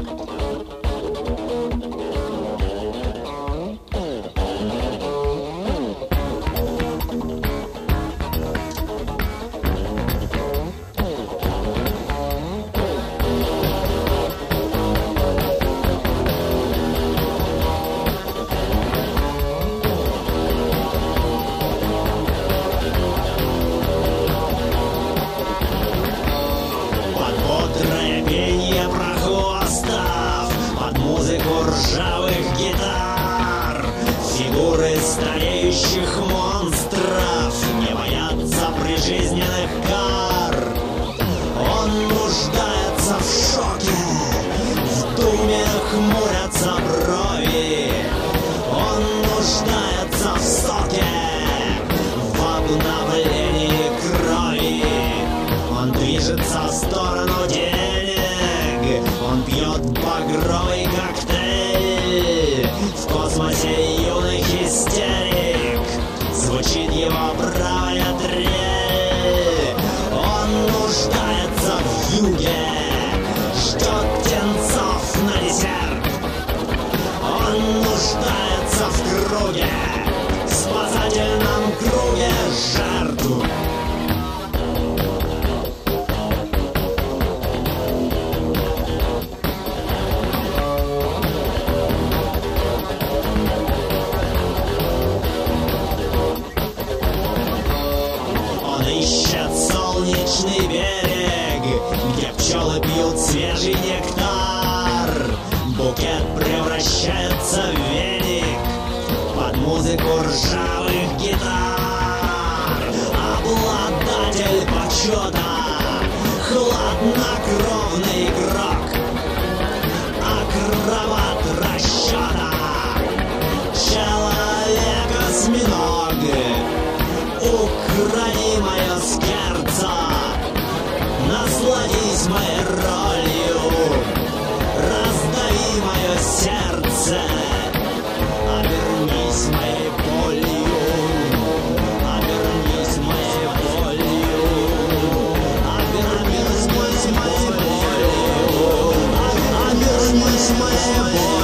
Ржавых гитар, фигуры стареющих монстров не боятся прижизненных кар. Он нуждается в шоке, в думе хмурятся брови. Он нуждается в соке, в обновлении крови. Он движется в сторону денег, он пьет багровый коктейль. В космосе юных истерик звучит его правая трель. Он нуждается в юге, ждет птенцов на десерт. Он нуждается в круге, в спасательном круге жертв. Ищет солнечный берег, где пчелы пьют свежий нектар. Букет превращается в веник под музыку ржавых гитар. Обладатель почета, хладнокровный игрок, акробат расчета, человек-осьминог. Укради мое сердце, насладись моей ролью, раздави мое сердце, обернись моей болью, обернись моей болью, обернись моей болью, обернись моей болью.